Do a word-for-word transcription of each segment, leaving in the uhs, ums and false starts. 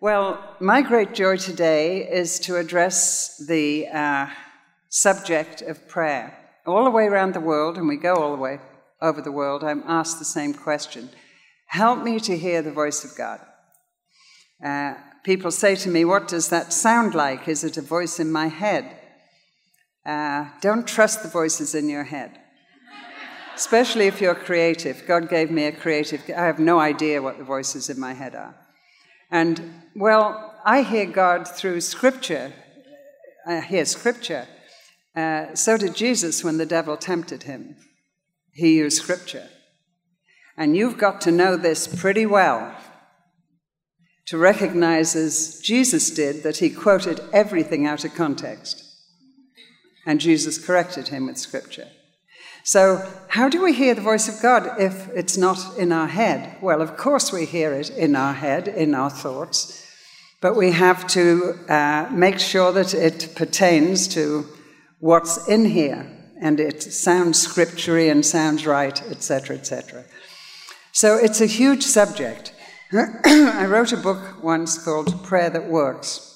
Well, my great joy today is to address the uh, subject of prayer. All the way around the world, and we go all the way over the world, I'm asked the same question. Help me to hear the voice of God. Uh, people say to me, what does that sound like? Is it a voice in my head? Uh, don't trust the voices in your head, especially if you're creative. God gave me a creative... I have no idea what the voices in my head are. And, well, I hear God through Scripture. I hear Scripture. Uh, so did Jesus when the devil tempted him. He used Scripture. And you've got to know this pretty well to recognize, as Jesus did, that he quoted everything out of context. And Jesus corrected him with Scripture. So how do we hear the voice of God if it's not in our head? Well, of course we hear it in our head, in our thoughts, but we have to uh, make sure that it pertains to what's in here, and it sounds scripturally and sounds right, et cetera, et cetera. So it's a huge subject. I wrote a book once called Prayer That Works.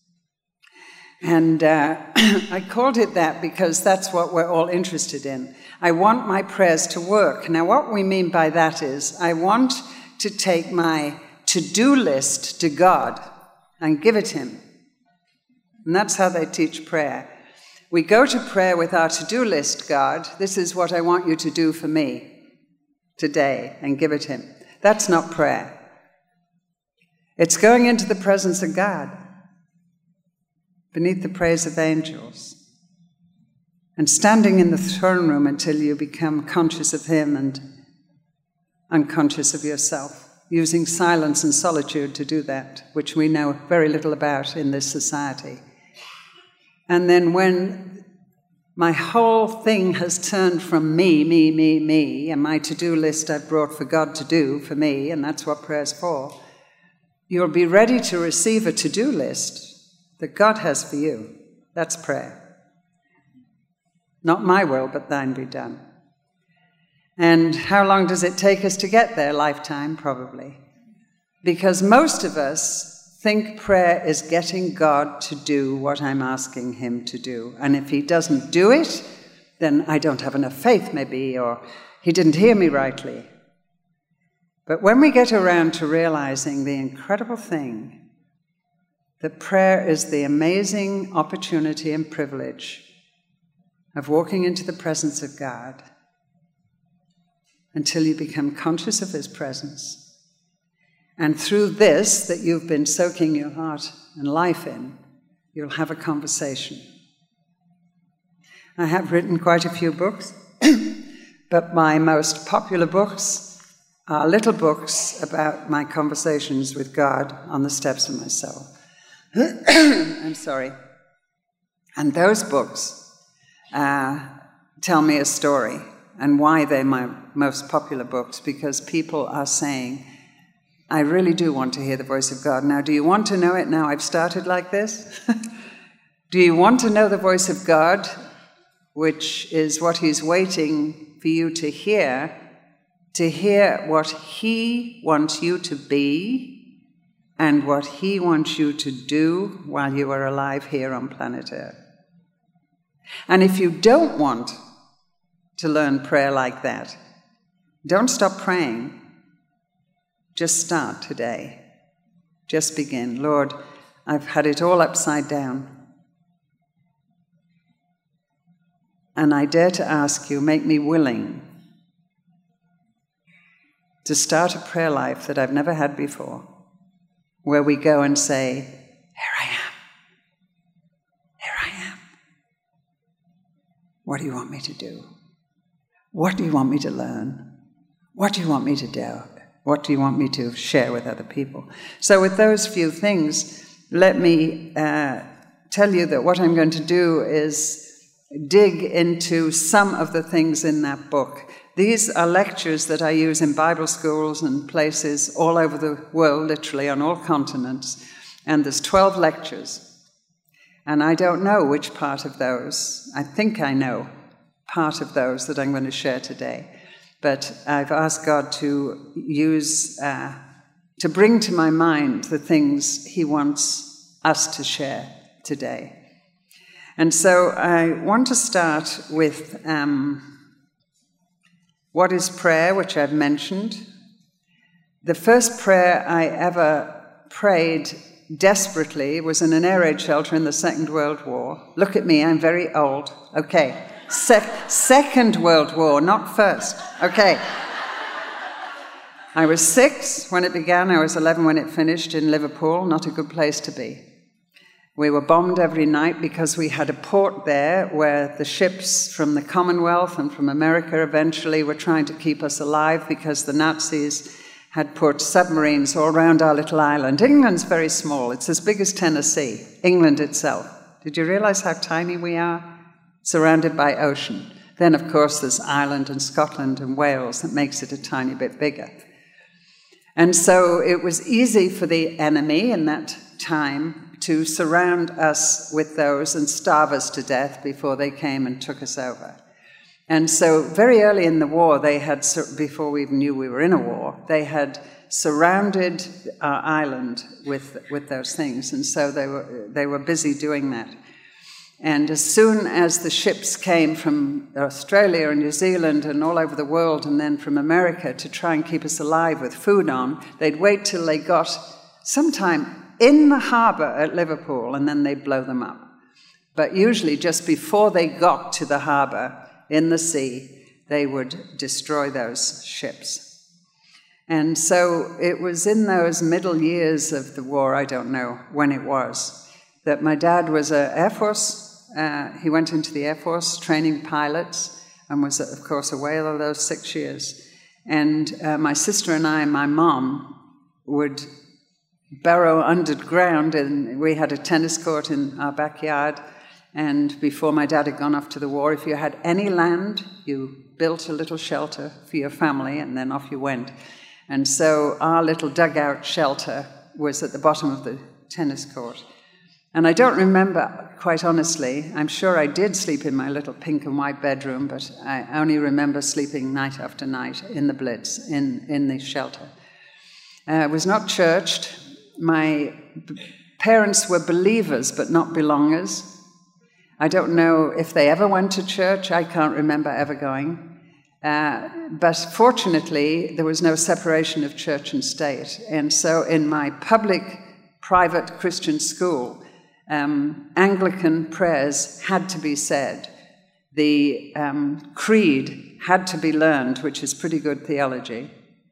And uh, I called it that because that's what we're all interested in. I want my prayers to work. Now, what we mean by that is I want to take my to-do list to God and give it him. And that's how they teach prayer. We go to prayer with our to-do list, God. This is what I want you to do for me today, and give it him. That's not prayer. It's going into the presence of God, beneath the praise of angels, and standing in the throne room until you become conscious of him and unconscious of yourself, using silence and solitude to do that, which we know very little about in this society. And then when my whole thing has turned from me, me, me, me, and my to-do list I've brought for God to do for me, and that's what prayer's for, you'll be ready to receive a to-do list that God has for you. That's prayer. Not my will, but thine be done. And how long does it take us to get there? Lifetime, probably. Because most of us think prayer is getting God to do what I'm asking him to do. And if he doesn't do it, then I don't have enough faith, maybe, or he didn't hear me rightly. But when we get around to realizing the incredible thing that prayer is the amazing opportunity and privilege of walking into the presence of God until you become conscious of his presence. And through this that you've been soaking your heart and life in, you'll have a conversation. I have written quite a few books, but my most popular books are little books about my conversations with God on the steps of my soul. I'm sorry. And those books uh, tell me a story, and why they're my most popular books, because people are saying, I really do want to hear the voice of God. Now, do you want to know it now I've started like this? Do you want to know the voice of God, which is what he's waiting for you to hear, to hear what he wants you to be, and what he wants you to do while you are alive here on planet Earth. And if you don't want to learn prayer like that, don't stop praying. Just start today. Just begin. Lord, I've had it all upside down. And I dare to ask you, make me willing to start a prayer life that I've never had before, where we go and say, here I am, here I am. What do you want me to do? What do you want me to learn? What do you want me to do? What do you want me to share with other people? So with those few things, let me uh, tell you that what I'm going to do is dig into some of the things in that book. These are lectures that I use in Bible schools and places all over the world, literally on all continents. And there's twelve lectures. And I don't know which part of those. I think I know part of those that I'm going to share today. But I've asked God to use, uh, to bring to my mind the things he wants us to share today. And so I want to start with um, what is prayer, which I've mentioned. The first prayer I ever prayed desperately was in an air raid shelter in the Second World War. Look at me, I'm very old. Okay, Se- Second World War, not first. Okay. I was six when it began, I was eleven when it finished in Liverpool, not a good place to be. We were bombed every night because we had a port there where the ships from the Commonwealth and from America eventually were trying to keep us alive because the Nazis had put submarines all around our little island. England's very small. It's as big as Tennessee, England itself. Did you realize how tiny we are? Surrounded by ocean. Then, of course, there's Ireland and Scotland and Wales that makes it a tiny bit bigger. And so it was easy for the enemy in that time to surround us with those and starve us to death before they came and took us over. And so very early in the war, they had, before we even knew we were in a war, they had surrounded our island with, with those things. And so they were, they were busy doing that. And as soon as the ships came from Australia and New Zealand and all over the world, and then from America to try and keep us alive with food on, they'd wait till they got sometime in the harbour at Liverpool, and then they'd blow them up. But usually just before they got to the harbour in the sea, they would destroy those ships. And so it was in those middle years of the war, I don't know when it was, that my dad was an Air Force. Uh, he went into the Air Force training pilots and was, of course, away all those six years. And uh, my sister and I, my mom, would burrow underground, and we had a tennis court in our backyard. And before my dad had gone off to the war, if you had any land, you built a little shelter for your family, and then off you went. And so our little dugout shelter was at the bottom of the tennis court. And I don't remember, quite honestly. I'm sure I did sleep in my little pink and white bedroom, but I only remember sleeping night after night in the Blitz, in, in the shelter. Uh, I was not churched. My parents were believers, but not belongers. I don't know if they ever went to church. I can't remember ever going. Uh, but fortunately, there was no separation of church and state. And so in my public, private Christian school, Um, Anglican prayers had to be said. The um, creed had to be learned, which is pretty good theology.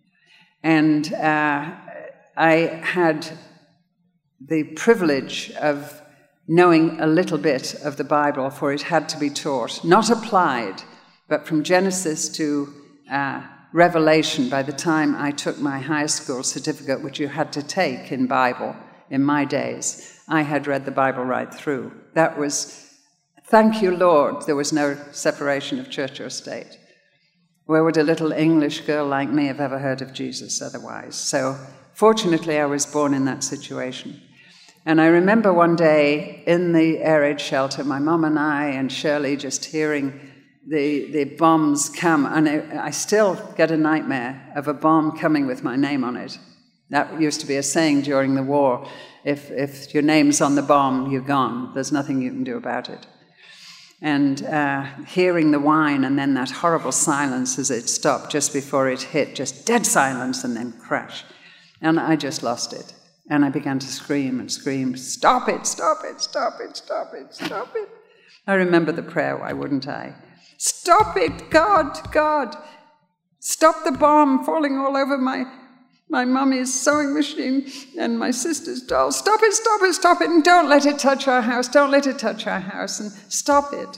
And uh, I had the privilege of knowing a little bit of the Bible, for it had to be taught, not applied, but from Genesis to uh, Revelation. By the time I took my high school certificate, which you had to take in Bible in my days, I had read the Bible right through. That was, thank you, Lord, there was no separation of church or state. Where would a little English girl like me have ever heard of Jesus otherwise? So fortunately, I was born in that situation. And I remember one day in the air raid shelter, my mom and I and Shirley just hearing the, the bombs come. And I, I still get a nightmare of a bomb coming with my name on it. That used to be a saying during the war. If, if your name's on the bomb, you're gone. There's nothing you can do about it. And uh, hearing the whine and then that horrible silence as it stopped just before it hit, just dead silence and then crash. And I just lost it. And I began to scream and scream, stop it, stop it, stop it, stop it, stop it. I remember the prayer, why wouldn't I? Stop it, God, God. Stop the bomb falling all over my... my mummy's sewing machine and my sister's doll. Stop it, stop it, stop it, and don't let it touch our house. Don't let it touch our house, and stop it.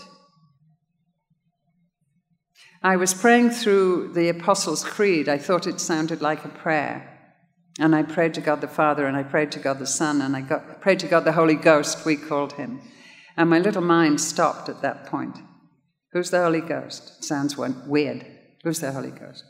I was praying through the Apostles' Creed. I thought it sounded like a prayer. And I prayed to God the Father, and I prayed to God the Son, and I got, prayed to God the Holy Ghost, we called him. And my little mind stopped at that point. Who's the Holy Ghost? It sounds weird. Who's the Holy Ghost?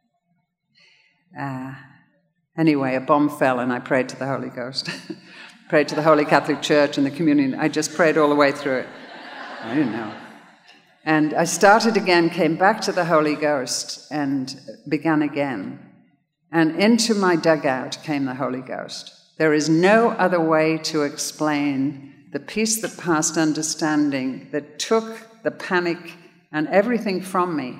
Uh, anyway, a bomb fell, and I prayed to the Holy Ghost. Prayed to the Holy Catholic Church and the communion. I just prayed all the way through it. I didn't know. And I started again, came back to the Holy Ghost, and began again. and into my dugout came the Holy Ghost. There is no other way to explain the peace that passed understanding that took the panic and everything from me.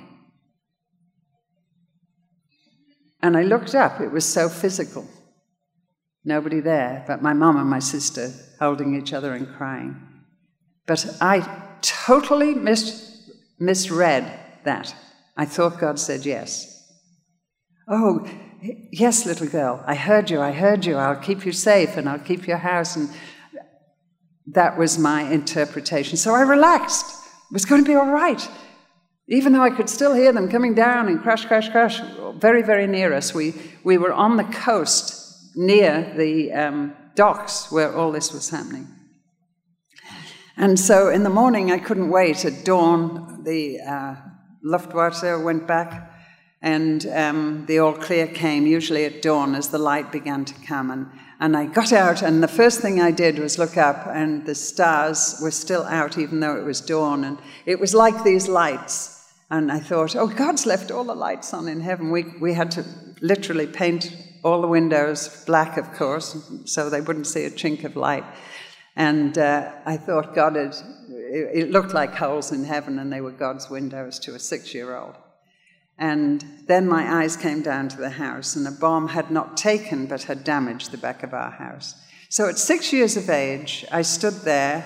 And I looked up. It was so physical. Nobody there but my mum and my sister holding each other and crying. But I totally mis- misread that. I thought God said yes. Oh, yes, little girl, I heard you, I heard you. I'll keep you safe and I'll keep your house. And that was my interpretation. So I relaxed. It was going to be all right. Even though I could still hear them coming down and crash, crash, crash, very, very near us. We, we were on the coast near the um, docks where all this was happening. And so in the morning, I couldn't wait. At dawn, the uh, Luftwaffe went back, and um, the all clear came, usually at dawn, as the light began to come. And, and I got out, and the first thing I did was look up, and the stars were still out, even though it was dawn. And it was like these lights. And I thought, oh, God's left all the lights on in heaven. We, we had to literally paint all the windows black, of course, so they wouldn't see a chink of light. And uh, I thought God had, it looked like holes in heaven, and they were God's windows to a six-year-old. And then my eyes came down to the house, and a bomb had not taken but had damaged the back of our house. So at six years of age, I stood there,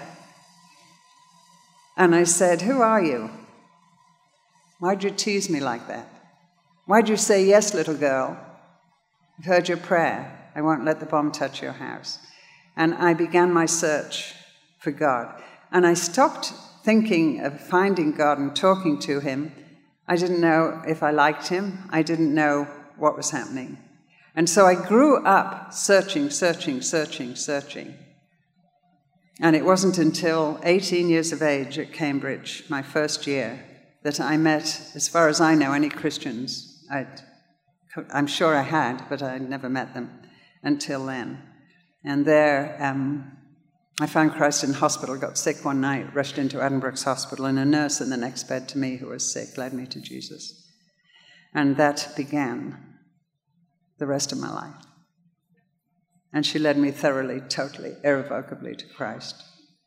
and I said, who are you? Why'd you tease me like that? Why'd you say, yes, little girl, I've heard your prayer. I won't let the bomb touch your house. And I began my search for God. And I stopped thinking of finding God and talking to him. I didn't know if I liked him. I didn't know what was happening. And so I grew up searching, searching, searching, searching. And it wasn't until eighteen years of age at Cambridge, my first year, that I met, as far as I know, any Christians. I'd, I'm sure I had, but I'd never met them until then. And there, um, I found Christ in hospital, got sick one night, rushed into Addenbrooke's hospital, and a nurse in the next bed to me who was sick led me to Jesus. And that began the rest of my life. And she led me thoroughly, totally, irrevocably to Christ.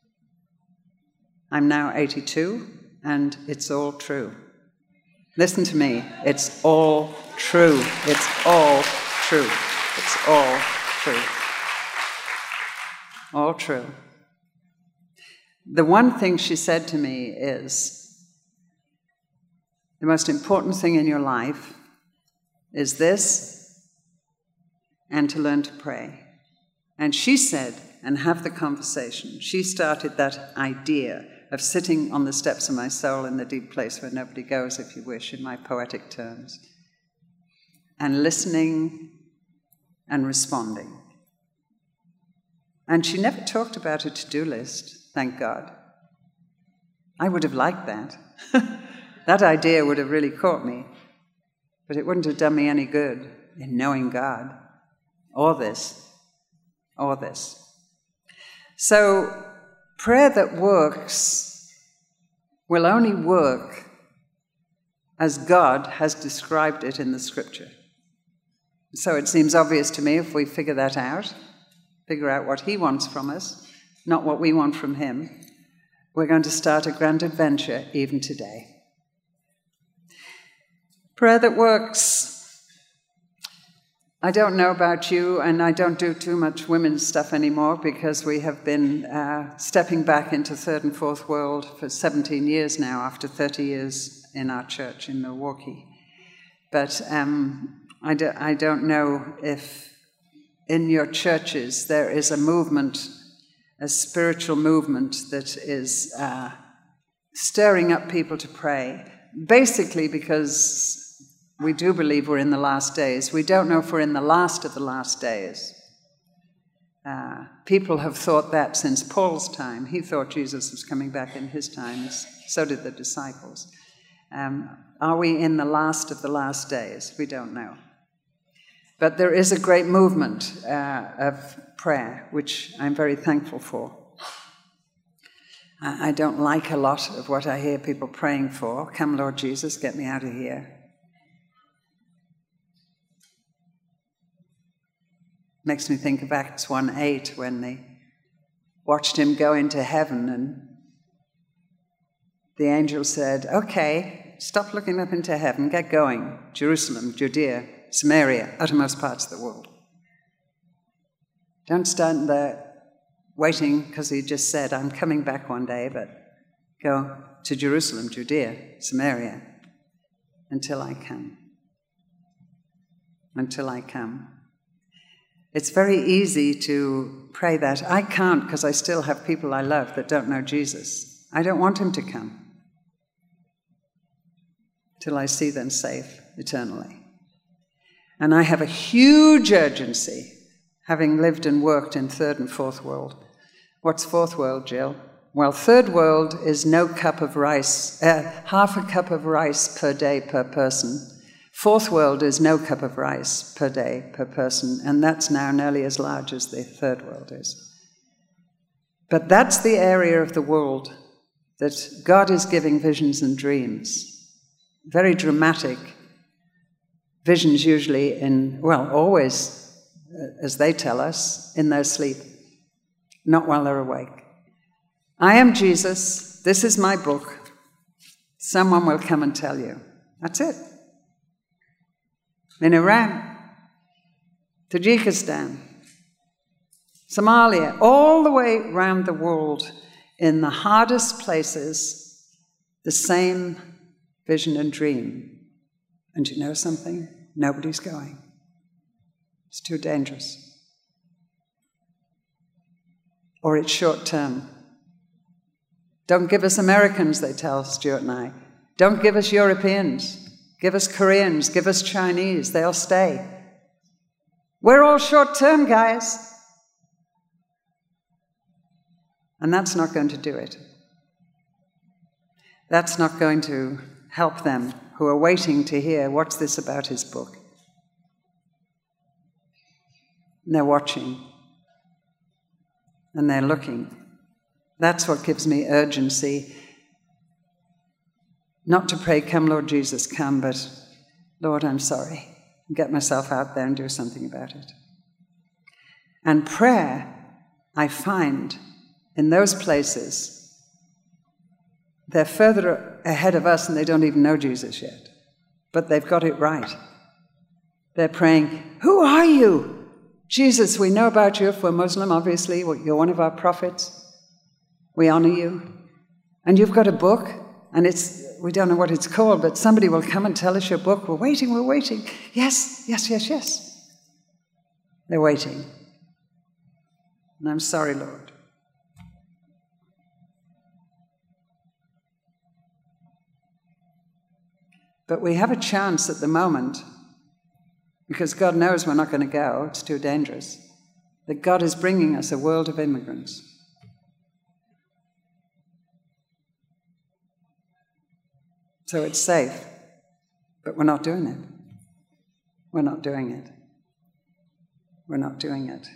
I'm now eighty-two, and it's all true. Listen to me. It's all true. It's all true. It's all true. All true. The one thing she said to me is, the most important thing in your life is this, and to learn to pray. And she said, and have the conversation. She started that idea of sitting on the steps of my soul in the deep place where nobody goes, if you wish, in my poetic terms, and listening and responding. And she never talked about a to-do list, thank God. I would have liked that. That idea would have really caught me, but it wouldn't have done me any good in knowing God, or this, or this. So, prayer that works will only work as God has described it in the Scripture. So it seems obvious to me, if we figure that out, figure out what he wants from us, not what we want from him, we're going to start a grand adventure even today. Prayer that works. I don't know about you, and I don't do too much women's stuff anymore because we have been uh, stepping back into third and fourth world for seventeen years now, after thirty years in our church in Milwaukee. But um, I, do, I don't know if in your churches there is a movement, a spiritual movement that is uh, stirring up people to pray, basically because we do believe we're in the last days. We don't know if we're in the last of the last days. Uh, people have thought that since Paul's time. He thought Jesus was coming back in his times. So did the disciples. Um, are we in the last of the last days? We don't know. But there is a great movement uh, of prayer, which I'm very thankful for. I don't like a lot of what I hear people praying for. Come, Lord Jesus, get me out of here. Makes me think of Acts one eight, when they watched him go into heaven, and the angel said, okay, stop looking up into heaven, get going. Jerusalem, Judea, Samaria, uttermost parts of the world. Don't stand there waiting because he just said, I'm coming back one day, but go to Jerusalem, Judea, Samaria, until I come. Until I come. It's very easy to pray that. I can't, because I still have people I love that don't know Jesus. I don't want him to come till I see them safe eternally. And I have a huge urgency, having lived and worked in third and fourth world. What's fourth world, Jill? Well, third world is no cup of rice, uh, half a cup of rice per day per person. Fourth world is no cup of rice per day per person, and that's now nearly as large as the third world is. But that's the area of the world that God is giving visions and dreams. Very dramatic visions, usually in, well, always, as they tell us, in their sleep, not while they're awake. I am Jesus, this is my book, someone will come and tell you. That's it. In Iran, Tajikistan, Somalia, all the way around the world, in the hardest places, the same vision and dream. And you know something? Nobody's going. It's too dangerous. Or it's short term. Don't give us Americans, they tell Stuart and I. Don't give us Europeans. Give us Koreans. Give us Chinese. They'll stay. We're all short term, guys. And that's not going to do it. That's not going to help them who are waiting to hear, what's this about his book? And they're watching. And they're looking. That's what gives me urgency. Not to pray, come Lord Jesus, come, but Lord, I'm sorry. Get myself out there and do something about it. And prayer, I find, in those places, they're further ahead of us and they don't even know Jesus yet. But they've got it right. They're praying, who are you? Jesus, we know about you. If we're Muslim, obviously, you're one of our prophets. We honor you. And you've got a book, and it's, we don't know what it's called, but somebody will come and tell us your book. We're waiting, we're waiting. Yes, yes, yes, yes. They're waiting. And I'm sorry, Lord. But we have a chance at the moment, because God knows we're not going to go, it's too dangerous, that God is bringing us a world of immigrants. So it's safe, but we're not doing it. We're not doing it. We're not doing it.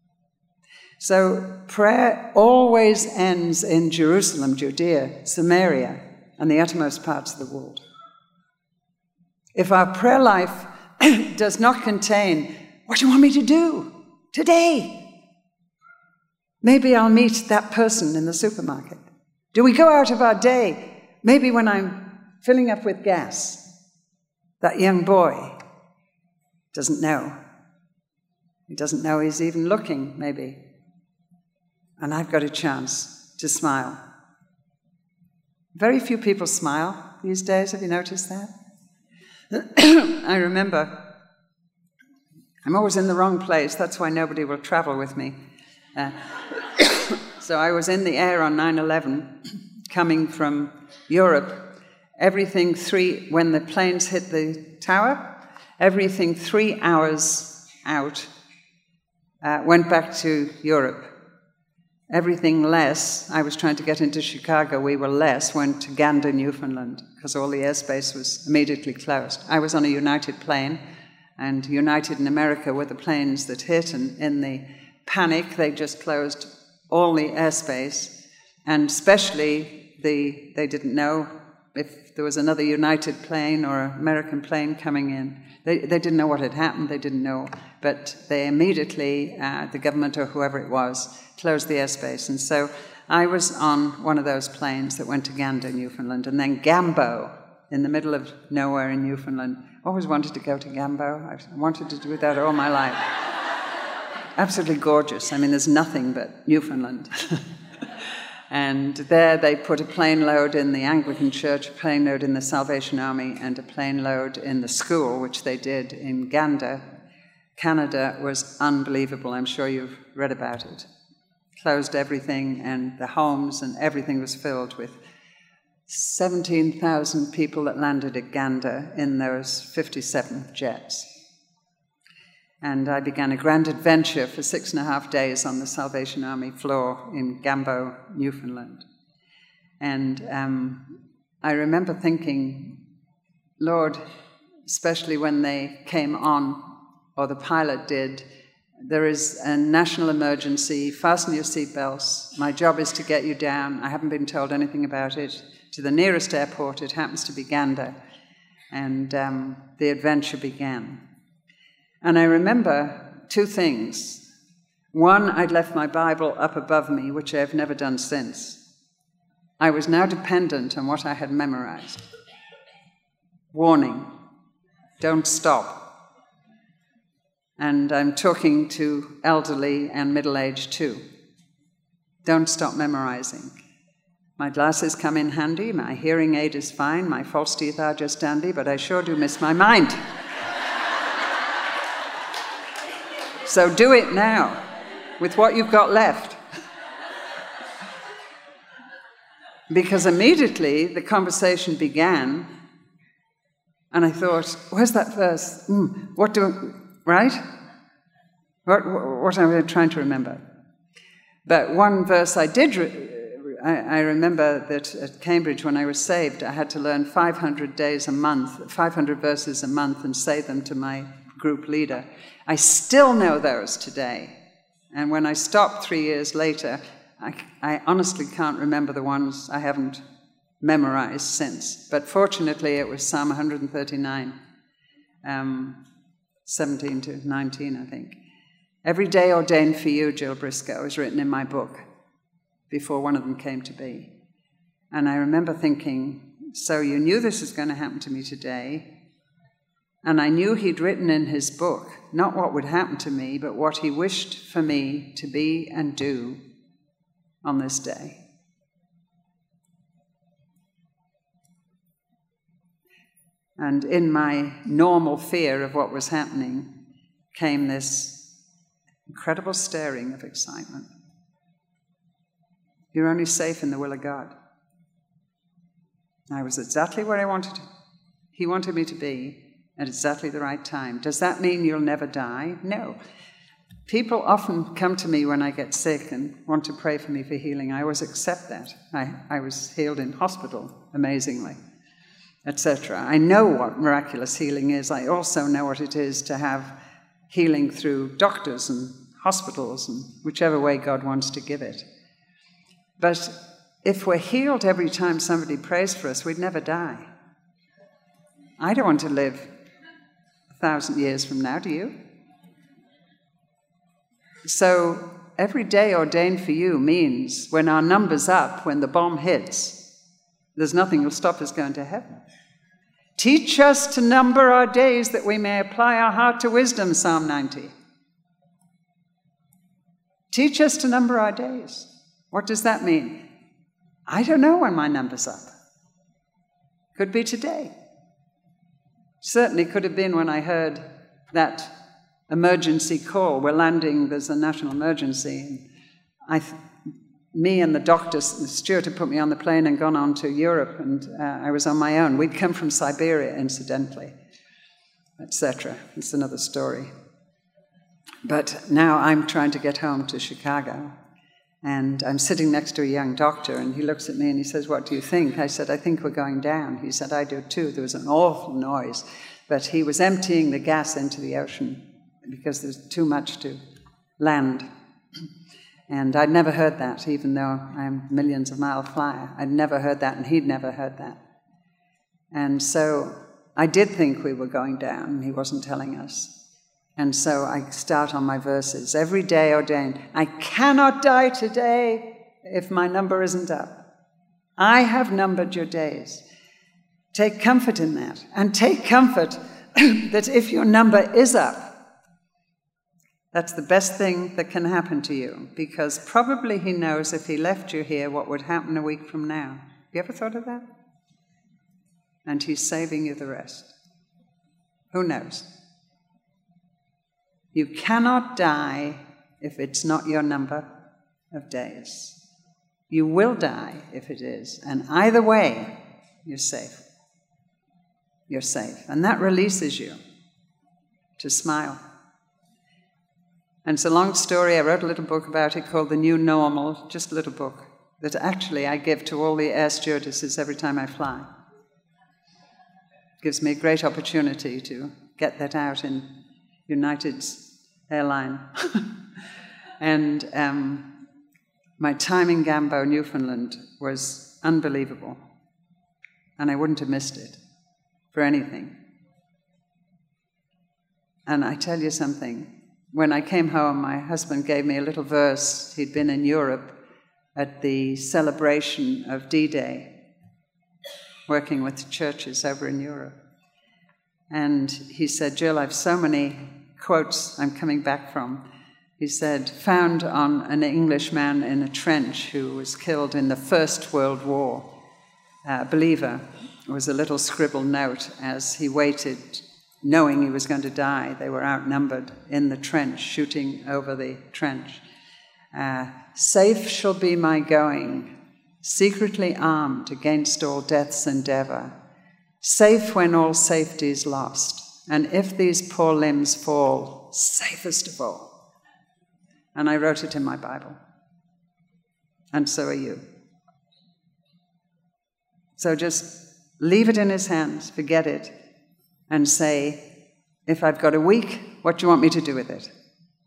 So prayer always ends in Jerusalem, Judea, Samaria, and the uttermost parts of the world. If our prayer life does not contain, what do you want me to do today? Maybe I'll meet that person in the supermarket. Do we go out of our day? Maybe when I'm filling up with gas, that young boy doesn't know. He doesn't know he's even looking, maybe. And I've got a chance to smile. Very few people smile these days. Have you noticed that? I remember, I'm always in the wrong place. That's why nobody will travel with me. Uh, so I was in the air on nine eleven, coming from Europe. Everything three, when the planes hit the tower, everything three hours out uh, went back to Europe. Everything less, I was trying to get into Chicago, we were less, went to Gander, Newfoundland, because all the airspace was immediately closed. I was on a United plane, and United and America were the planes that hit, and in the panic, they just closed all the airspace, and especially the, they didn't know, if there was another United plane or American plane coming in. They, they didn't know what had happened, they didn't know, but they immediately, uh, the government or whoever it was, closed the airspace. And so I was on one of those planes that went to Gander, Newfoundland, and then Gambo, in the middle of nowhere in Newfoundland. Always wanted to go to Gambo. I wanted to do that all my life. Absolutely gorgeous. I mean, there's nothing but Newfoundland. And there they put a plane load in the Anglican Church, a plane load in the Salvation Army, and a plane load in the school, which they did in Gander. Canada was unbelievable. I'm sure you've read about it. Closed everything, and the homes and everything was filled with seventeen thousand people that landed at Gander in those fifty-seven jets. And I began a grand adventure for six and a half days on the Salvation Army floor in Gambo, Newfoundland. And um, I remember thinking, Lord, especially when they came on, or the pilot did, there is a national emergency, fasten your seatbelts, my job is to get you down, I haven't been told anything about it, to the nearest airport, it happens to be Gander. And um, the adventure began. And I remember two things. One, I'd left my Bible up above me, which I've never done since. I was now dependent on what I had memorized. Warning, don't stop. And I'm talking to elderly and middle-aged too. Don't stop memorizing. My glasses come in handy, my hearing aid is fine, my false teeth are just dandy, but I sure do miss my mind. So do it now, with what you've got left. Because immediately the conversation began, and I thought, where's that verse? Mm, what do, right? What, what am I trying to remember? But one verse I did, re- I, I remember that at Cambridge when I was saved, I had to learn five hundred days a month, five hundred verses a month, and say them to my group leader. I still know those today. And when I stopped three years later, I, I honestly can't remember the ones I haven't memorized since. But fortunately, it was Psalm one thirty-nine, um, seventeen to nineteen, I think. Every day ordained for you, Jill Briscoe, is written in my book before one of them came to be. And I remember thinking, so you knew this was going to happen to me today. And I knew he'd written in his book, not what would happen to me, but what he wished for me to be and do on this day. And in my normal fear of what was happening came this incredible stirring of excitement. You're only safe in the will of God. I was exactly where I wanted to. He wanted me to be at exactly the right time. Does that mean you'll never die? No. People often come to me when I get sick and want to pray for me for healing. I always accept that. I, I was healed in hospital, amazingly, et cetera. I know what miraculous healing is. I also know what it is to have healing through doctors and hospitals and whichever way God wants to give it. But if we're healed every time somebody prays for us, we'd never die. I don't want to live a thousand years from now, do you? So every day ordained for you means when our number's up, when the bomb hits, there's nothing will stop us going to heaven. Teach us to number our days that we may apply our heart to wisdom, Psalm ninety. Teach us to number our days. What does that mean? I don't know when my number's up. Could be today. Certainly could have been when I heard that emergency call. We're landing, there's a national emergency. And I, me and the doctor, the steward had put me on the plane and gone on to Europe, and uh, I was on my own. We'd come from Siberia, incidentally, et cetera. It's another story. But now I'm trying to get home to Chicago. And I'm sitting next to a young doctor, and he looks at me and he says, what do you think? I said, I think we're going down. He said, I do too. There was an awful noise. But he was emptying the gas into the ocean because there's too much to land. And I'd never heard that, even though I'm millions of mile flyer. I'd never heard that, and he'd never heard that. And so I did think we were going down, and he wasn't telling us. And so I start on my verses. Every day ordained. I cannot die today if my number isn't up. I have numbered your days. Take comfort in that. And take comfort that if your number is up, that's the best thing that can happen to you. Because probably he knows if he left you here what would happen a week from now. Have you ever thought of that? And he's saving you the rest. Who knows? You cannot die if it's not your number of days. You will die if it is. And either way, you're safe. You're safe. And that releases you to smile. And it's a long story. I wrote a little book about it called The New Normal, just a little book, that actually I give to all the air stewardesses every time I fly. It gives me a great opportunity to get that out in United's airline. And um, my time in Gambo, Newfoundland, was unbelievable. And I wouldn't have missed it for anything. And I tell you something, when I came home, my husband gave me a little verse. He'd been in Europe at the celebration of D-Day, working with churches over in Europe. And he said, Jill, I've so many quotes I'm coming back from. He said, found on an Englishman in a trench who was killed in the First World War, a believer, was a little scribbled note as he waited, knowing he was going to die. They were outnumbered in the trench, shooting over the trench. Uh, Safe shall be my going, secretly armed against all death's endeavour. Safe when all safety's lost, and if these poor limbs fall, safest of all. And I wrote it in my Bible. And so are you. So just leave it in his hands, forget it, and say, if I've got a week, what do you want me to do with it?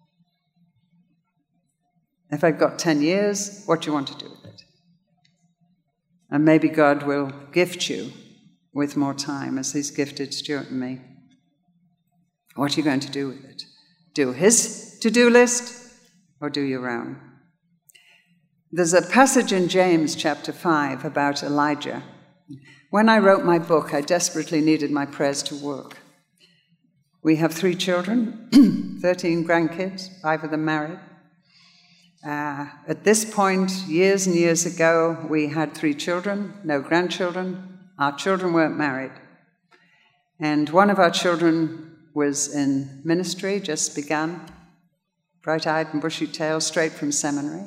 If I've got ten years, what do you want to do with it? And maybe God will gift you with more time, as he's gifted Stuart and me. What are you going to do with it? Do his to-do list or do your own? There's a passage in James chapter five about Elijah. When I wrote my book, I desperately needed my prayers to work. We have three children, thirteen grandkids, five of them married. Uh, at this point, years and years ago, we had three children, no grandchildren. Our children weren't married. And one of our children was in ministry, just begun, bright-eyed and bushy-tailed, straight from seminary.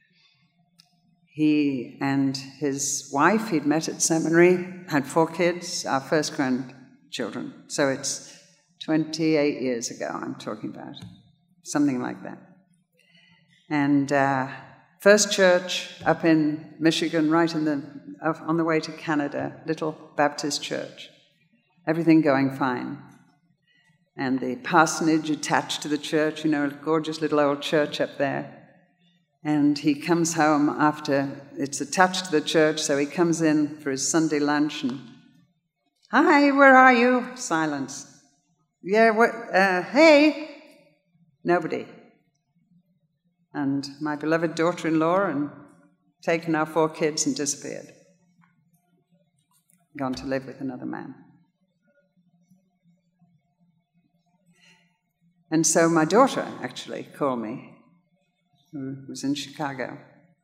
He and his wife, he'd met at seminary, had four kids, our first grandchildren. So it's twenty-eight years ago I'm talking about, something like that. And uh, first church up in Michigan, right in the, on the way to Canada, little Baptist church. Everything going fine. And the parsonage attached to the church, you know, a gorgeous little old church up there. And he comes home after, it's attached to the church, so he comes in for his Sunday lunch and, hi, where are you? Silence. Yeah, what, uh, hey? Nobody. And my beloved daughter-in-law and taken our four kids and disappeared. Gone to live with another man. And so my daughter actually called me, who was in Chicago.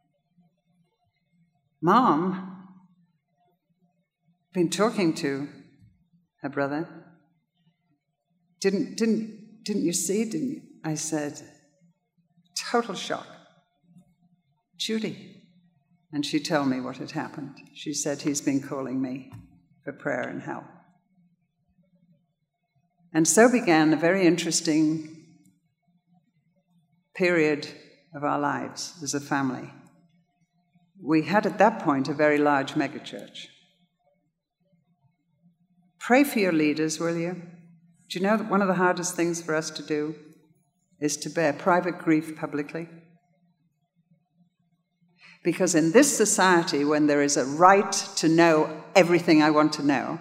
Mom, been talking to her brother. Didn't, didn't, didn't you see, didn't you? I said, total shock. Judy. And she told me what had happened. She said, he's been calling me for prayer and help. And so began a very interesting period of our lives as a family. We had at that point a very large megachurch. Pray for your leaders, will you? Do you know that one of the hardest things for us to do is to bear private grief publicly? Because in this society, when there is a right to know everything I want to know,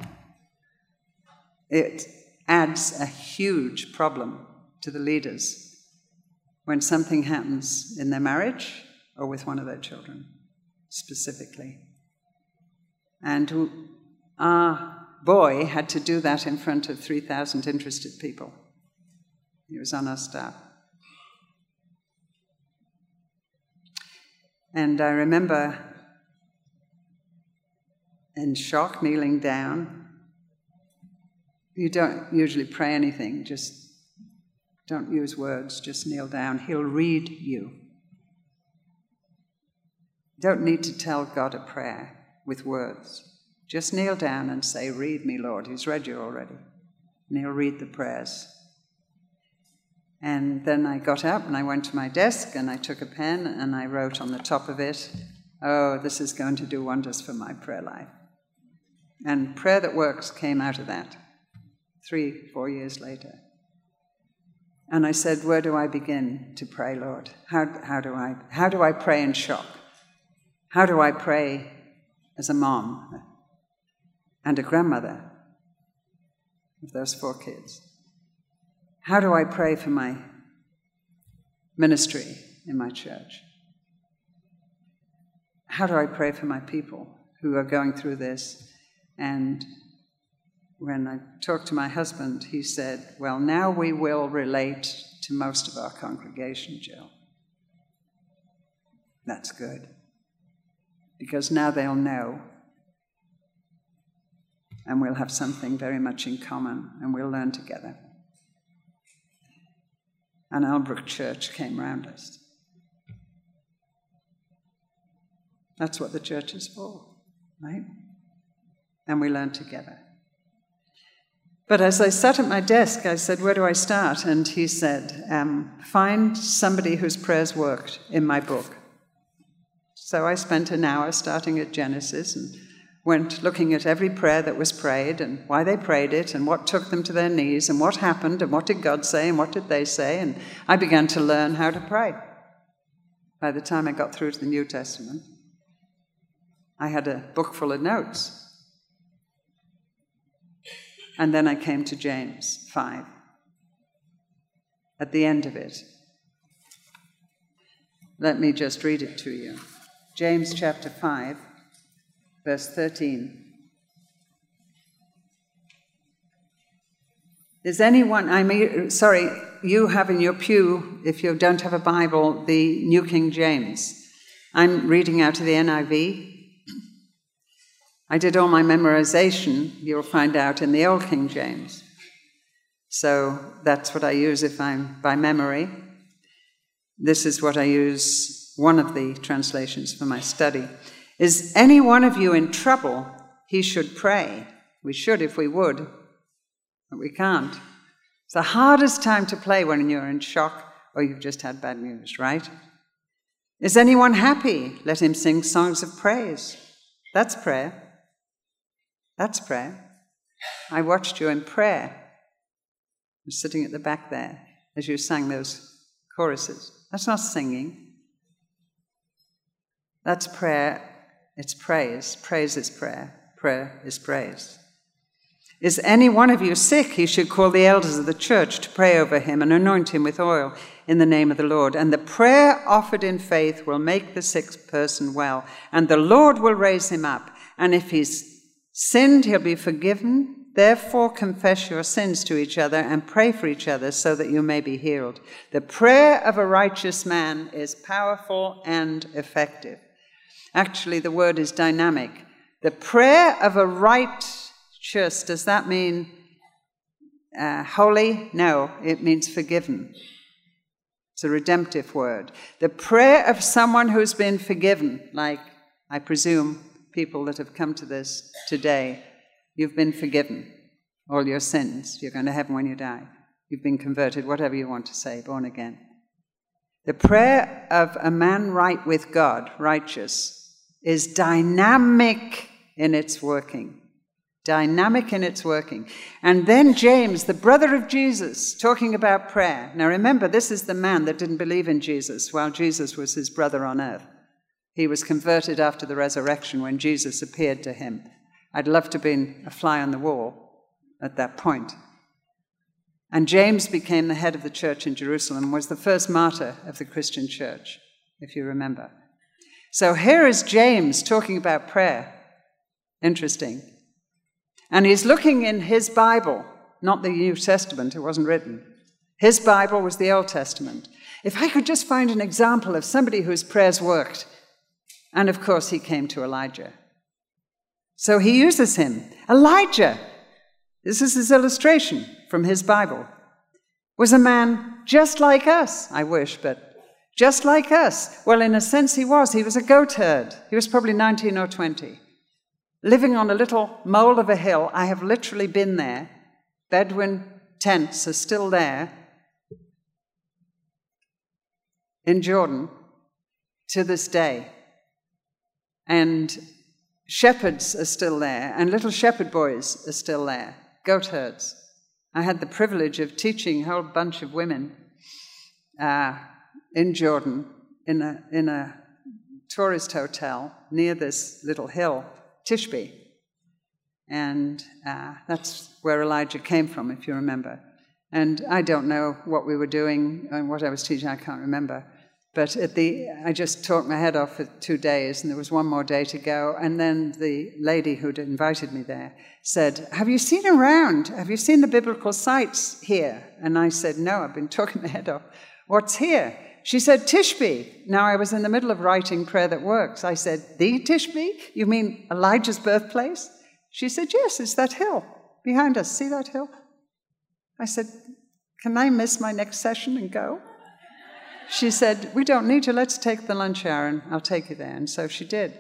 it adds a huge problem to the leaders when something happens in their marriage or with one of their children, specifically. And our boy had to do that in front of three thousand interested people. He was on our staff. And I remember in shock, kneeling down. You don't usually pray anything, just don't use words, just kneel down. He'll read you. Don't need to tell God a prayer with words. Just kneel down and say, "Read me, Lord." He's read you already. And he'll read the prayers. And then I got up and I went to my desk and I took a pen and I wrote on the top of it, "Oh, this is going to do wonders for my prayer life." And Prayer That Works came out of that three, four years later. And I said, where do I begin to pray, Lord? How, how, do I, how do I pray in shock? How do I pray as a mom and a grandmother of those four kids? How do I pray for my ministry in my church? How do I pray for my people who are going through this? And when I talked to my husband, he said, well, now we will relate to most of our congregation, Jill. That's good. Because now they'll know. And we'll have something very much in common, and we'll learn together. And Albrook Church came round us. That's what the church is for, right? And we learned together. But as I sat at my desk, I said, where do I start? And he said, um, find somebody whose prayers worked in my book. So I spent an hour starting at Genesis and went looking at every prayer that was prayed and why they prayed it and what took them to their knees and what happened and what did God say and what did they say. And I began to learn how to pray. By the time I got through to the New Testament, I had a book full of notes. And then I came to James five. At the end of it, let me just read it to you. James chapter five, verse thirteen. Is anyone, I mean, sorry, you have in your pew, if you don't have a Bible, the New King James. I'm reading out of the N I V. I did all my memorization, you'll find out, in the Old King James. So that's what I use if I'm by memory. This is what I use, one of the translations for my study. Is any one of you in trouble? He should pray. We should if we would, but we can't. It's the hardest time to pray when you're in shock or you've just had bad news, right? Is anyone happy? Let him sing songs of praise. That's prayer. That's prayer. I watched you in prayer. I was sitting at the back there as you sang those choruses. That's not singing. That's prayer. It's praise. Praise is prayer. Prayer is praise. Is any one of you sick? He should call the elders of the church to pray over him and anoint him with oil in the name of the Lord. And the prayer offered in faith will make the sick person well. And the Lord will raise him up. And if he's sinned, he'll be forgiven. Therefore, confess your sins to each other and pray for each other so that you may be healed. The prayer of a righteous man is powerful and effective. Actually, the word is dynamic. The prayer of a righteous, does that mean uh, holy? No, it means forgiven. It's a redemptive word. The prayer of someone who's been forgiven, like, I presume, people that have come to this today, you've been forgiven. All your sins. You're going to heaven when you die. You've been converted, whatever you want to say, born again. The prayer of a man right with God, righteous, is dynamic in its working. Dynamic in its working. And then James, the brother of Jesus, talking about prayer. Now remember, this is the man that didn't believe in Jesus while Jesus was his brother on earth. He was converted after the resurrection when Jesus appeared to him. I'd love to have been a fly on the wall at that point. And James became the head of the church in Jerusalem, was the first martyr of the Christian church, if you remember. So here is James talking about prayer. Interesting. And he's looking in his Bible, not the New Testament, it wasn't written. His Bible was the Old Testament. If I could just find an example of somebody whose prayers worked. And of course, he came to Elijah. So he uses him. Elijah, this is his illustration from his Bible, was a man just like us. I wish, but just like us. Well, in a sense, he was. He was a goat herd. He was probably nineteen or twenty. Living on a little mole of a hill. I have literally been there. Bedouin tents are still there in Jordan to this day. And shepherds are still there, and little shepherd boys are still there, goat herds. I had the privilege of teaching a whole bunch of women uh, in Jordan in a, in a tourist hotel near this little hill, Tishbe. And uh, that's where Elijah came from, if you remember. And I don't know what we were doing and what I was teaching, I can't remember. But at the, I just talked my head off for two days, and there was one more day to go. And then the lady who'd invited me there said, have you seen around? Have you seen the biblical sites here? And I said, no, I've been talking my head off. What's here? She said, Tishbe. Now, I was in the middle of writing Prayer That Works. I said, the Tishbe? You mean Elijah's birthplace? She said, yes, it's that hill behind us. See that hill? I said, can I miss my next session and go? She said, we don't need to. Let's take the lunch hour, and I'll take you there. And so she did.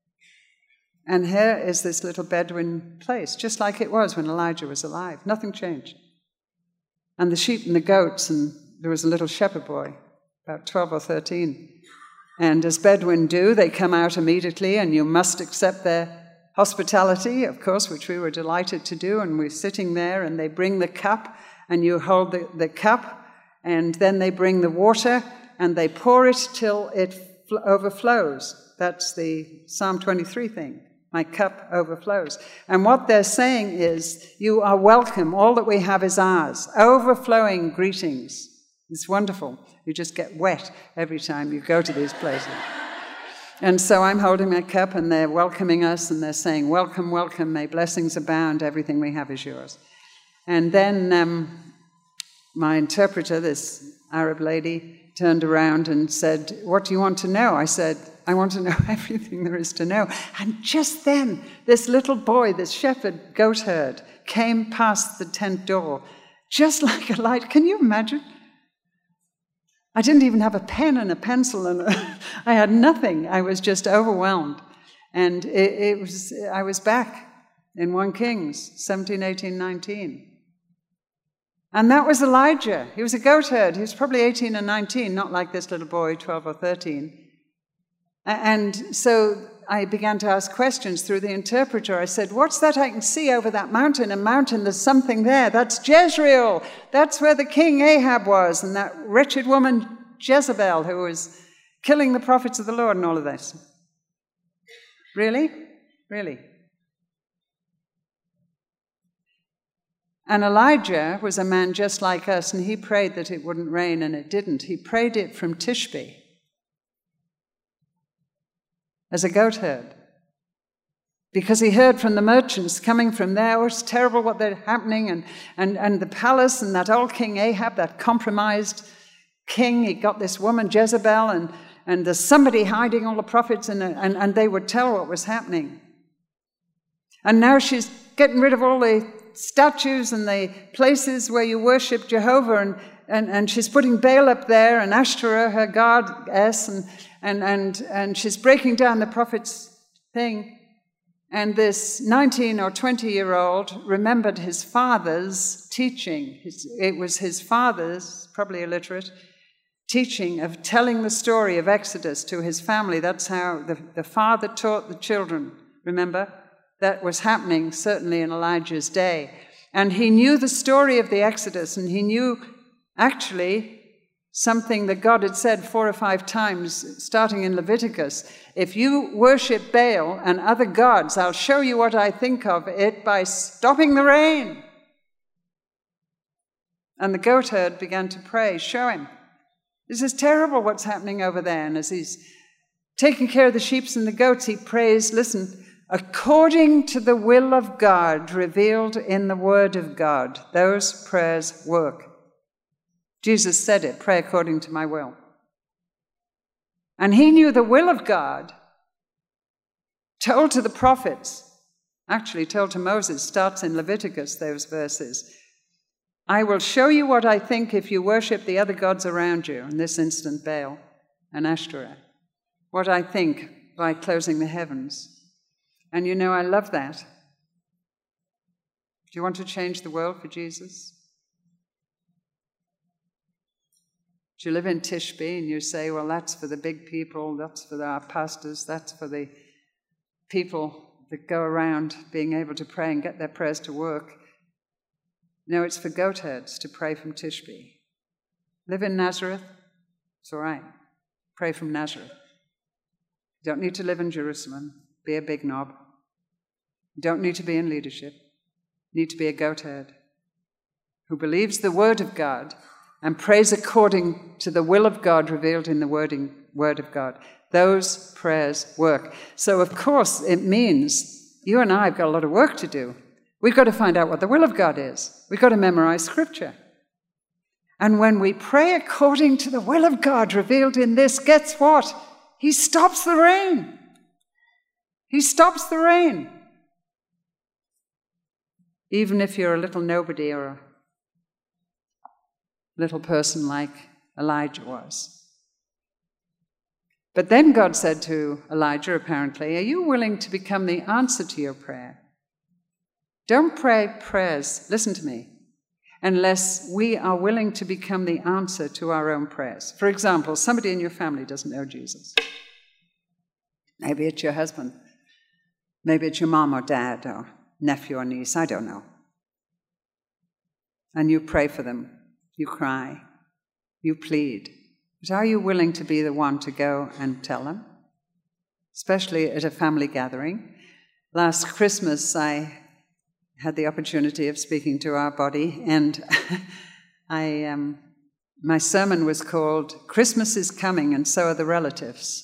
And here is this little Bedouin place, just like it was when Elijah was alive. Nothing changed. And the sheep and the goats, and there was a little shepherd boy, about twelve or thirteen. And as Bedouin do, they come out immediately, and you must accept their hospitality, of course, which we were delighted to do. And we're sitting there, and they bring the cup, and you hold the, the cup, and then they bring the water, and they pour it till it fl- overflows. That's the Psalm twenty-three thing. My cup overflows. And what they're saying is, you are welcome. All that we have is ours. Overflowing greetings. It's wonderful. You just get wet every time you go to these places. And so I'm holding my cup, and they're welcoming us, and they're saying, welcome, welcome, may blessings abound. Everything we have is yours. And then um, my interpreter, this Arab lady, turned around and said, what do you want to know? I said, I want to know everything there is to know. And just then, this little boy, this shepherd goat herd, came past the tent door, just like a light. Can you imagine? I didn't even have a pen and a pencil, and a, I had nothing. I was just overwhelmed. And it, it was, I was back in First Kings, seventeen, eighteen, nineteen. And that was Elijah. He was a goat herd. He was probably eighteen or nineteen, not like this little boy, twelve or thirteen. And so I began to ask questions through the interpreter. I said, what's that I can see over that mountain? A mountain, there's something there. That's Jezreel. That's where the king Ahab was, and that wretched woman Jezebel who was killing the prophets of the Lord and all of this. Really? Really? And Elijah was a man just like us, and he prayed that it wouldn't rain, and it didn't. He prayed it from Tishbe as a goat herd, because he heard from the merchants coming from there, oh, it's terrible what they're happening, and, and, and the palace, and that old king Ahab, that compromised king, he got this woman Jezebel, and, and there's somebody hiding all the prophets, and, and, and they would tell what was happening. And now she's getting rid of all the statues and the places where you worship Jehovah, and, and, and she's putting Baal up there, and Ashtoreth, her goddess, and, and, and, and she's breaking down the prophet's thing. And this nineteen or twenty-year-old remembered his father's teaching. His, it was his father's, probably illiterate, teaching of telling the story of Exodus to his family. That's how the, the father taught the children, remember? That was happening certainly in Elijah's day. And he knew the story of the Exodus, and he knew actually something that God had said four or five times, starting in Leviticus. If you worship Baal and other gods, I'll show you what I think of it by stopping the rain. And the goat herd began to pray, show him. This is terrible what's happening over there. And as he's taking care of the sheep and the goats, he prays, listen, according to the will of God revealed in the word of God, those prayers work. Jesus said it, pray according to my will. And he knew the will of God, told to the prophets, actually told to Moses, starts in Leviticus, those verses. I will show you what I think if you worship the other gods around you, in this instance Baal and Ashtoreth, what I think by closing the heavens. And you know, I love that. Do you want to change the world for Jesus? Do you live in Tishbe and you say, well, that's for the big people, that's for our pastors, that's for the people that go around being able to pray and get their prayers to work? No, it's for goat herds to pray from Tishbe. Live in Nazareth? It's all right. Pray from Nazareth. You don't need to live in Jerusalem. Be a big knob. You don't need to be in leadership. You need to be a goat herd who believes the word of God and prays according to the will of God revealed in the wording, word of God. Those prayers work. So, of course, it means you and I have got a lot of work to do. We've got to find out what the will of God is. We've got to memorize Scripture. And when we pray according to the will of God revealed in this, guess what? He stops the rain. He stops the rain. Even if you're a little nobody or a little person like Elijah was. But then God said to Elijah, apparently, are you willing to become the answer to your prayer? Don't pray prayers, listen to me, unless we are willing to become the answer to our own prayers. For example, somebody in your family doesn't know Jesus. Maybe it's your husband. Maybe it's your mom or dad or nephew or niece, I don't know. And you pray for them. You cry, you plead. But are you willing to be the one to go and tell them? Especially at a family gathering. Last Christmas, I had the opportunity of speaking to our body, and I, um, my sermon was called, Christmas is Coming and So Are the Relatives.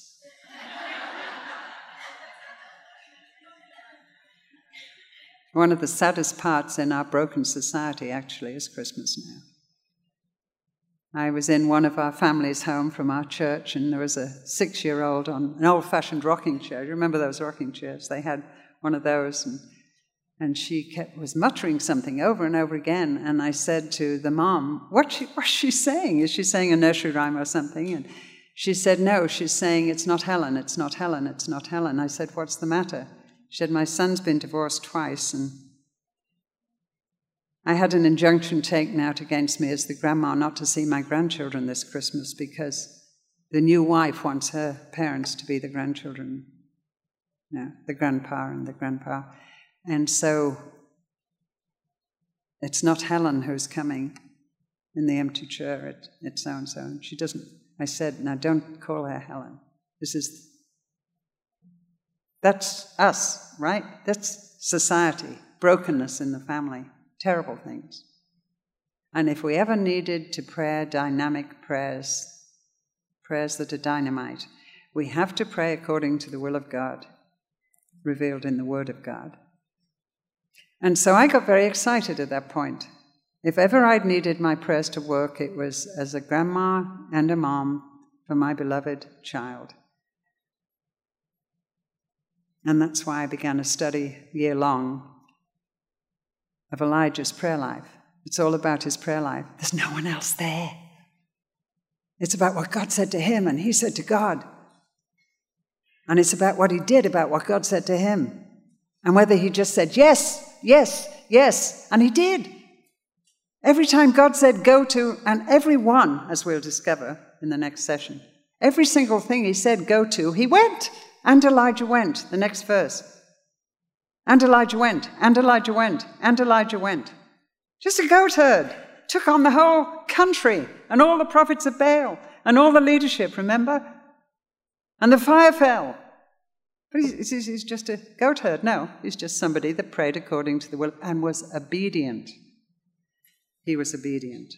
One of the saddest parts in our broken society, actually, is Christmas now. I was in one of our family's home from our church, and there was a six-year-old on an old-fashioned rocking chair. You remember those rocking chairs? They had one of those, and, and she kept, was muttering something over and over again. And I said to the mom, what she, what's she saying? Is she saying a nursery rhyme or something? And she said, no, she's saying, it's not Helen, it's not Helen, it's not Helen. I said, what's the matter? She said, my son's been divorced twice, and I had an injunction taken out against me as the grandma not to see my grandchildren this Christmas because the new wife wants her parents to be the grandchildren, no, the grandpa and the grandpa. And so it's not Helen who's coming in the empty chair, it, it's so-and-so. And she doesn't, I said, now don't call her Helen. This is, that's us, right? That's society, brokenness in the family. Terrible things. And if we ever needed to pray dynamic prayers, prayers that are dynamite, we have to pray according to the will of God, revealed in the Word of God. And so I got very excited at that point. If ever I'd needed my prayers to work, it was as a grandma and a mom for my beloved child. And that's why I began a study year-long of Elijah's prayer life. It's all about his prayer life. There's no one else there. It's about what God said to him and he said to God. And it's about what he did about what God said to him. And whether he just said, yes, yes, yes, and he did. Every time God said go to, and every one, as we'll discover in the next session, every single thing he said go to, he went. And Elijah went. The next verse. And Elijah went, and Elijah went, and Elijah went. Just a goat herd. took on the whole country and all the prophets of Baal and all the leadership, remember? And the fire fell. But he's, he's just a goat herd. No, he's just somebody that prayed according to the will and was obedient. He was obedient.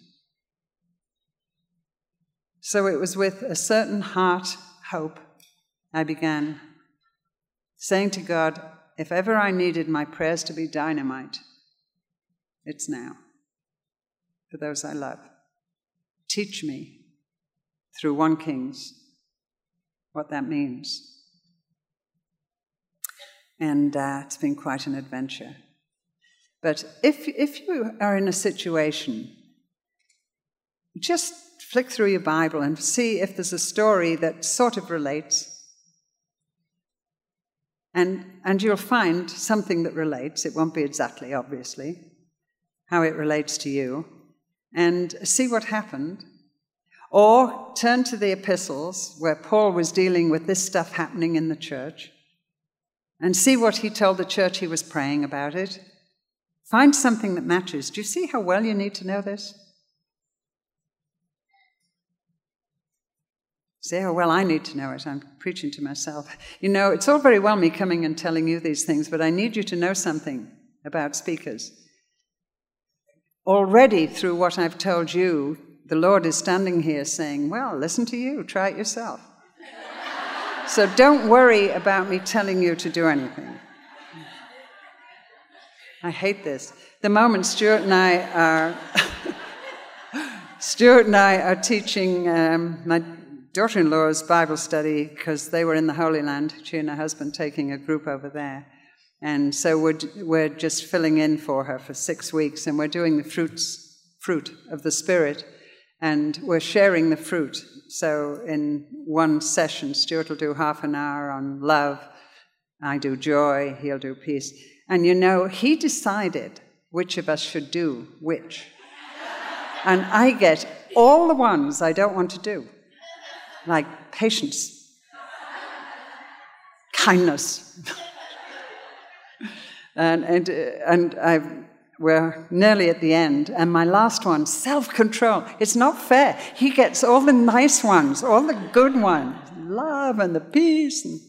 So it was with a certain heart hope I began saying to God, if ever I needed my prayers to be dynamite, it's now. For those I love. Teach me through First Kings what that means. And uh, it's been quite an adventure. But if, if you are in a situation, just flick through your Bible and see if there's a story that sort of relates. And, and you'll find something that relates. It won't be exactly, obviously, how it relates to you. And see what happened. Or turn to the epistles where Paul was dealing with this stuff happening in the church and see what he told the church he was praying about it. Find something that matches. Do you see how well you need to know this? See how well I need to know it. I'm preaching to myself. You know, it's all very well me coming and telling you these things, but I need you to know something about speakers. Already through what I've told you, the Lord is standing here saying, well, listen to you, try it yourself. So don't worry about me telling you to do anything. I hate this. The moment Stuart and I are Stuart and I are teaching um, my daughter-in-law's Bible study because they were in the Holy Land, she and her husband taking a group over there. And so we're, we're just filling in for her for six weeks, and we're doing the fruits, fruit of the Spirit, and we're sharing the fruit. So in one session, Stuart will do half an hour on love, I do joy, he'll do peace. And you know, he decided which of us should do which. And I get all the ones I don't want to do, like patience, kindness. And and, and I've, we're nearly at the end. And my last one, self-control. It's not fair. He gets all the nice ones, all the good ones, love and the peace. And...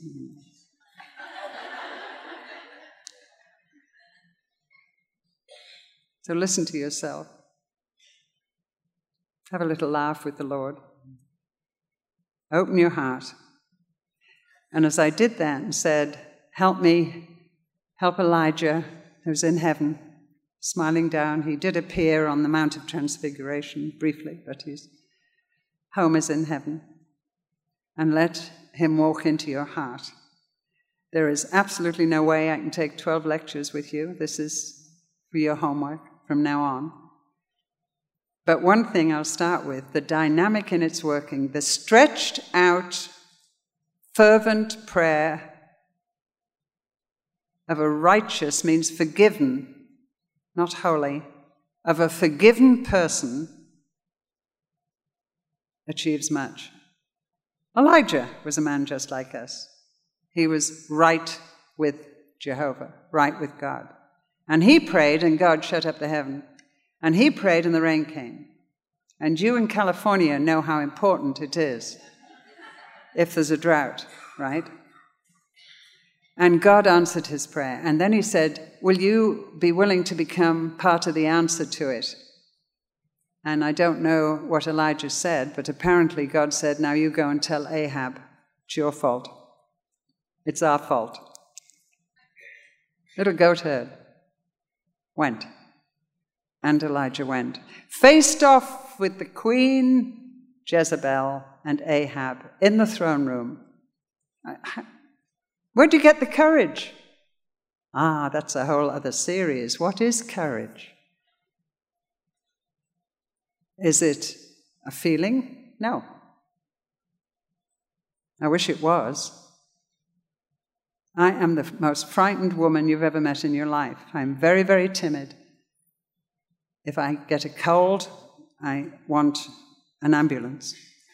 So listen to yourself. Have a little laugh with the Lord. Open your heart. And as I did that and said, help me, help Elijah, who's in heaven, smiling down. He did appear on the Mount of Transfiguration briefly, but his home is in heaven. And let him walk into your heart. There is absolutely no way I can take twelve lectures with you. This is for your homework from now on. But one thing I'll start with, the dynamic in its working, the stretched out, fervent prayer of a righteous means forgiven, not holy, of a forgiven person achieves much. Elijah was a man just like us. He was right with Jehovah, right with God. And he prayed and God shut up the heaven. And he prayed and the rain came. And you in California know how important it is if there's a drought, right? And God answered his prayer. And then he said, will you be willing to become part of the answer to it? And I don't know what Elijah said, but apparently God said, now you go and tell Ahab, it's your fault. It's our fault. Little goat herd went. And Elijah went. Faced off with the queen, Jezebel, and Ahab in the throne room. Where'd you get the courage? Ah, that's a whole other series. What is courage? Is it a feeling? No. I wish it was. I am the most frightened woman you've ever met in your life. I'm very, very timid. If I get a cold, I want an ambulance.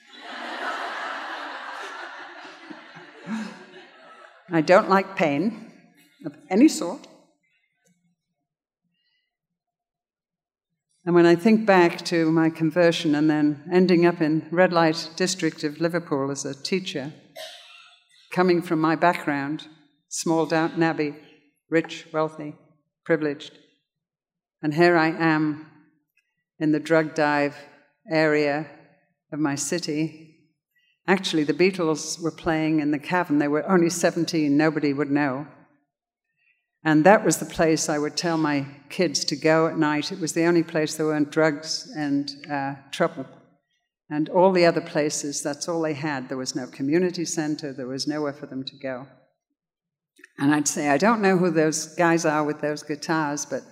I don't like pain of any sort. And when I think back to my conversion and then ending up in red light district of Liverpool as a teacher, coming from my background, small Downton Abbey, rich, wealthy, privileged, and here I am in the drug dive area of my city. Actually, the Beatles were playing in the Cavern. They were only seventeen, nobody would know. And that was the place I would tell my kids to go at night. It was the only place there weren't drugs and uh, trouble. And all the other places, that's all they had. There was no community center. There was nowhere for them to go. And I'd say, I don't know who those guys are with those guitars, but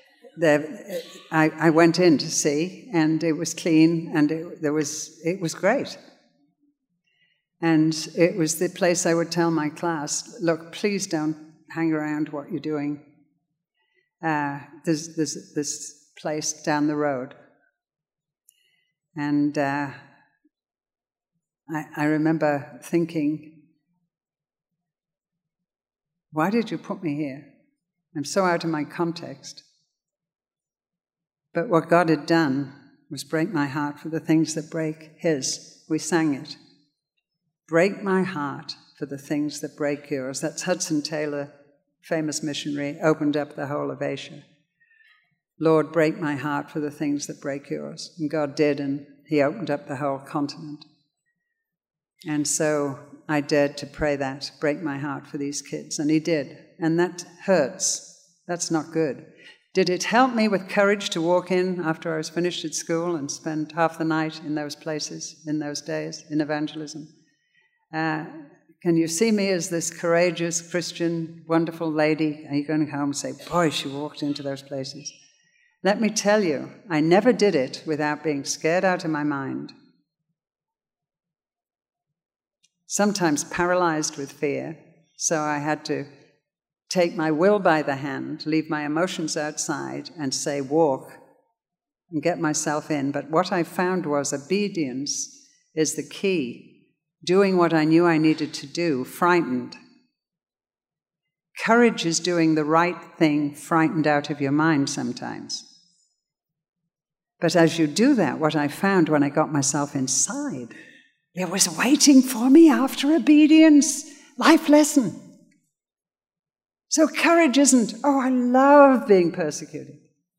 I, I went in to see, and it was clean, and it, there was, it was great. And it was the place I would tell my class, look, please don't hang around what you're doing. Uh, there's, there's this place down the road. And uh, I, I remember thinking, why did you put me here? I'm so out of my context. But what God had done was break my heart for the things that break His. We sang it. Break my heart for the things that break yours. That's Hudson Taylor, famous missionary, opened up the whole of Asia. Lord, break my heart for the things that break yours. And God did, and He opened up the whole continent. And so I dared to pray that, break my heart for these kids, and He did. And that hurts. That's not good. Did it help me with courage to walk in after I was finished at school and spend half the night in those places, in those days, in evangelism? Uh, can you see me as this courageous, Christian, wonderful lady? Are you going home and say, boy, she walked into those places? Let me tell you, I never did it without being scared out of my mind. Sometimes paralyzed with fear, so I had to take my will by the hand, leave my emotions outside, and say, walk, and get myself in. But what I found was obedience is the key. Doing what I knew I needed to do, frightened. Courage is doing the right thing, frightened out of your mind sometimes. But as you do that, what I found when I got myself inside, it was waiting for me after obedience. Life lesson. So courage isn't, oh, I love being persecuted.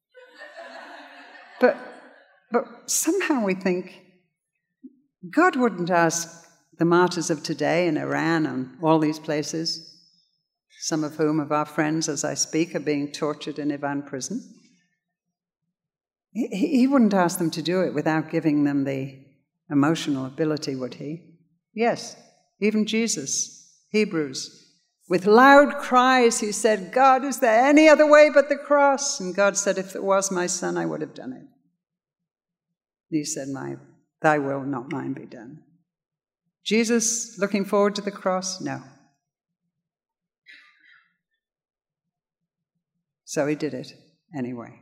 But, but somehow we think God wouldn't ask the martyrs of today in Iran and all these places, some of whom of our friends, as I speak, are being tortured in Ivan prison. He, he wouldn't ask them to do it without giving them the emotional ability, would He? Yes, even Jesus, Hebrews. With loud cries, He said, God, is there any other way but the cross? And God said, if it was my son, I would have done it. He said, my, thy will, not mine, be done. Jesus looking forward to the cross? No. So He did it anyway.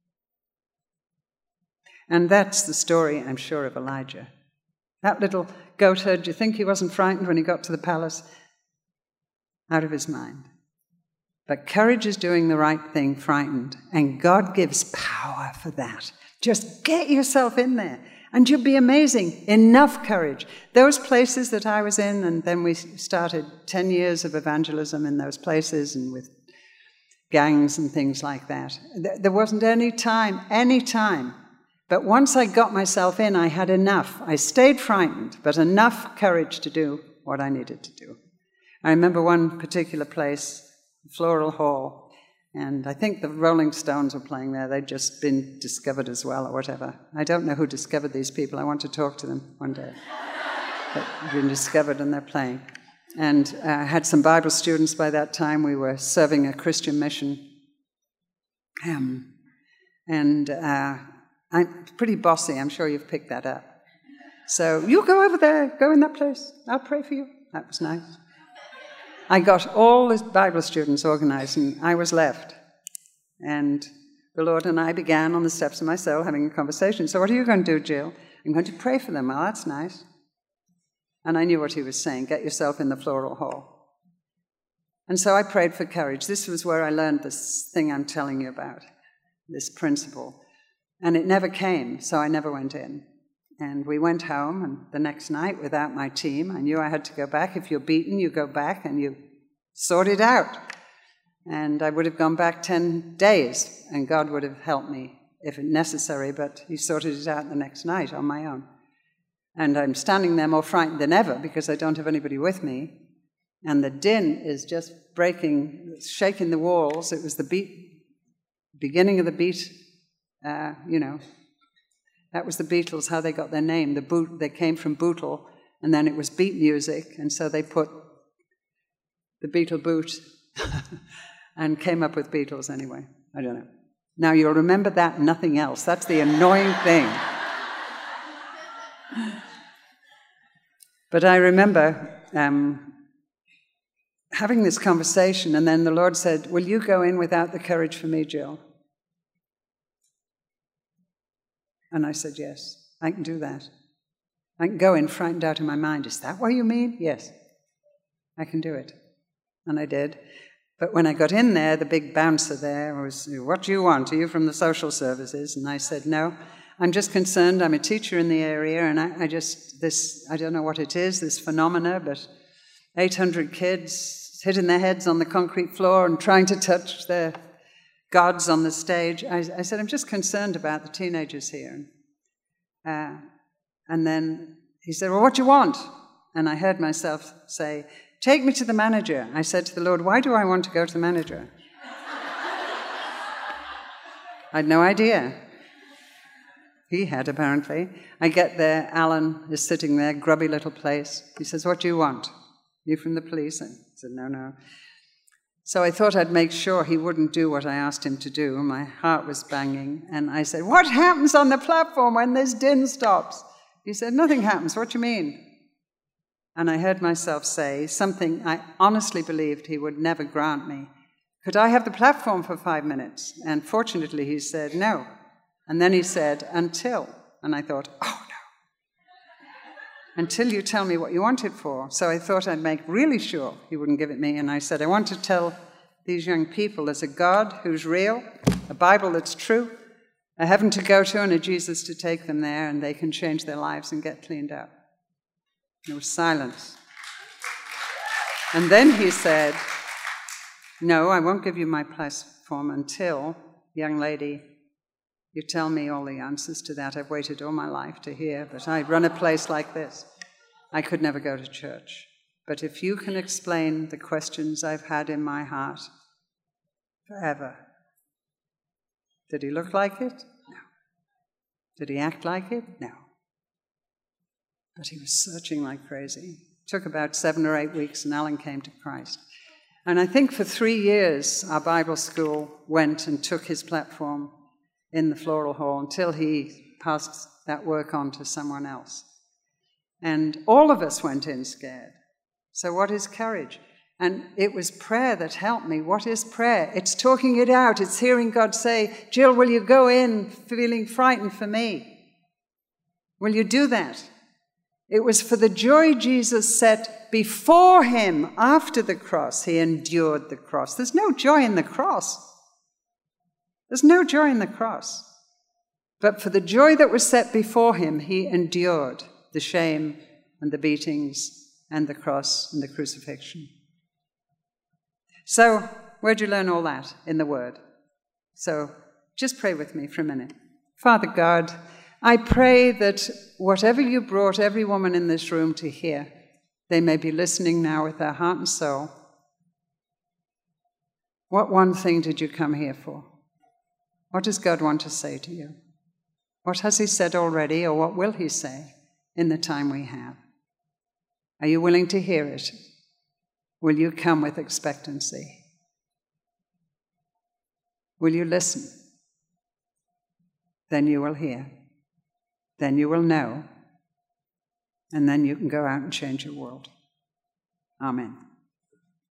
And that's the story, I'm sure, of Elijah. That little goat herd, do you think he wasn't frightened when he got to the palace? Out of his mind. But courage is doing the right thing, frightened. And God gives power for that. Just get yourself in there. And you'll be amazing. Enough courage. Those places that I was in, and then we started ten years of evangelism in those places and with gangs and things like that. There wasn't any time, any time. But once I got myself in, I had enough. I stayed frightened, but enough courage to do what I needed to do. I remember one particular place, Floral Hall, and I think the Rolling Stones were playing there. They'd just been discovered as well, or whatever. I don't know who discovered these people. I want to talk to them one day. They've been discovered and they're playing. And I uh, had some Bible students by that time. We were serving a Christian mission. Um, and uh, I'm pretty bossy. I'm sure you've picked that up. So you go over there. Go in that place. I'll pray for you. That was nice. I got all the Bible students organized, and I was left. And the Lord and I began on the steps of my soul having a conversation. So what are you going to do, Jill? I'm going to pray for them. Oh, that's nice. And I knew what He was saying. Get yourself in the Floral Hall. And so I prayed for courage. This was where I learned this thing I'm telling you about, this principle. And it never came, so I never went in. And we went home, and the next night, without my team, I knew I had to go back. If you're beaten, you go back and you sort it out. And I would have gone back ten days, and God would have helped me if necessary, but he sorted it out the next night on my own. And I'm standing there more frightened than ever because I don't have anybody with me. And the din is just breaking, shaking the walls. It was the beat, beginning of the beat, uh, you know. That was the Beatles, how they got their name. The boot, they came from Bootle, and then it was beat music, and so they put the Beatle boot and came up with Beatles anyway. I don't know. Now, you'll remember that, nothing else. That's the annoying thing. But I remember um, having this conversation, and then the Lord said, will you go in without the courage for me, Jill? And I said, yes, I can do that. I can go in frightened out of my mind. Is that what you mean? Yes, I can do it. And I did. But when I got in there, the big bouncer there was, what do you want? Are you from the social services? And I said, no, I'm just concerned. I'm a teacher in the area, and I, I just, this, I don't know what it is, this phenomena, but eight hundred kids hitting their heads on the concrete floor and trying to touch their gods on the stage. I, I said, I'm just concerned about the teenagers here. Uh, and then he said, well, what do you want? And I heard myself say, take me to the manager. I said to the Lord, why do I want to go to the manager? I had no idea. He had, apparently. I get there, Alan is sitting there, grubby little place. He says, what do you want? You from the police? I said, no, no. So I thought I'd make sure he wouldn't do what I asked him to do. My heart was banging. And I said, what happens on the platform when this din stops? He said, nothing happens. What do you mean? And I heard myself say something I honestly believed he would never grant me. Could I have the platform for five minutes? And fortunately, he said, no. And then he said, until. And I thought, oh, no. Until you tell me what you want it for. So I thought I'd make really sure he wouldn't give it me. And I said, I want to tell these young people there's a God who's real, a Bible that's true, a heaven to go to, and a Jesus to take them there, and they can change their lives and get cleaned up. There was silence. And then he said, no, I won't give you my platform until, young lady, you tell me all the answers to that. I've waited all my life to hear, but I run a place like this. I could never go to church. But if you can explain the questions I've had in my heart forever. Did he look like it? No. Did he act like it? No. But he was searching like crazy. It took about seven or eight weeks, and Alan came to Christ. And I think for three years, our Bible school went and took his platform in the Floral Hall until he passed that work on to someone else. And all of us went in scared. So what is courage? And it was prayer that helped me. What is prayer? It's talking it out. It's hearing God say, Jill, will you go in feeling frightened for me? Will you do that? It was for the joy Jesus set before him after the cross. He endured the cross. There's no joy in the cross. There's no joy in the cross. But for the joy that was set before him, he endured the shame and the beatings and the cross and the crucifixion. So, where'd you learn all that? In the Word. So, just pray with me for a minute. Father God, I pray that whatever you brought every woman in this room to hear, they may be listening now with their heart and soul. What one thing did you come here for? What does God want to say to you? What has he said already, or what will he say in the time we have? Are you willing to hear it? Will you come with expectancy? Will you listen? Then you will hear. Then you will know. And then you can go out and change your world. Amen.